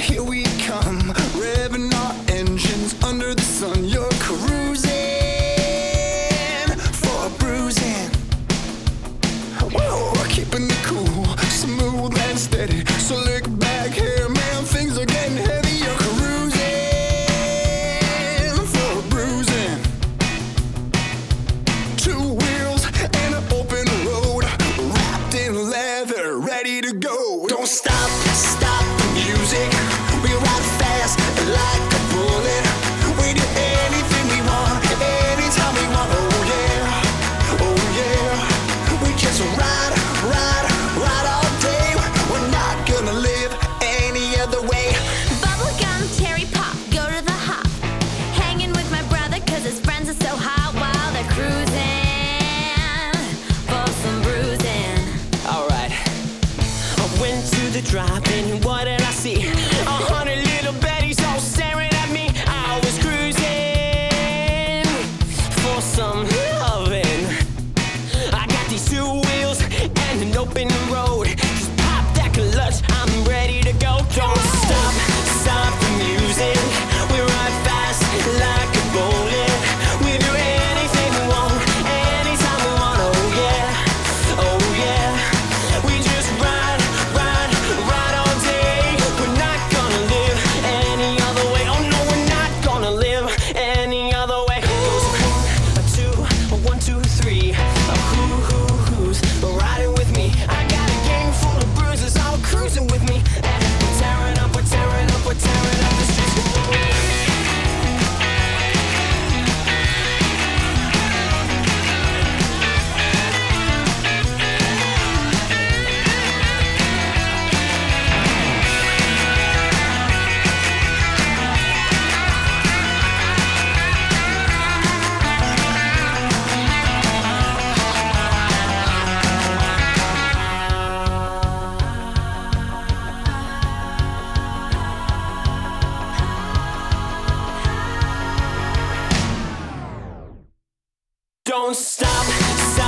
here we come, revving our engines under the sun. You're cruising for a bruising. Whoa, keeping it cool, smooth and steady. So lick back here, man, things are getting heavy. You're cruising for a bruising. Two wheels and an open road, wrapped in leather, ready to go. Don't stop, stop the music. We ride fast like a bullet. We do anything we want, anytime we want. Oh yeah, oh yeah. We just ride, ride, ride all day. We're not gonna live any other way. Bubblegum, cherry pop, go to the hop. Hanging with my brother cause his friends are so hot while they're cruising for some bruising. Alright, I went to the drive-in, what did I see? 100 little baddies all staring at me. I was cruising for some loving. I got these two wheels and an open road. Just pop that clutch, I'm ready to go. Don't stop, stop the music. We ride fast like a bullet. We do anything we want, anytime we want. Oh yeah, oh yeah. We just ride, ride, ride all day. We're not gonna live any other way. Oh no, we're not gonna live any other way. Goes a two, a 1, 2, 3. Who's riding with me? I got a gang full of bruises all cruising with me. We're tearing up, we're tearing up, we're tearing up the streets. Don't stop, stop.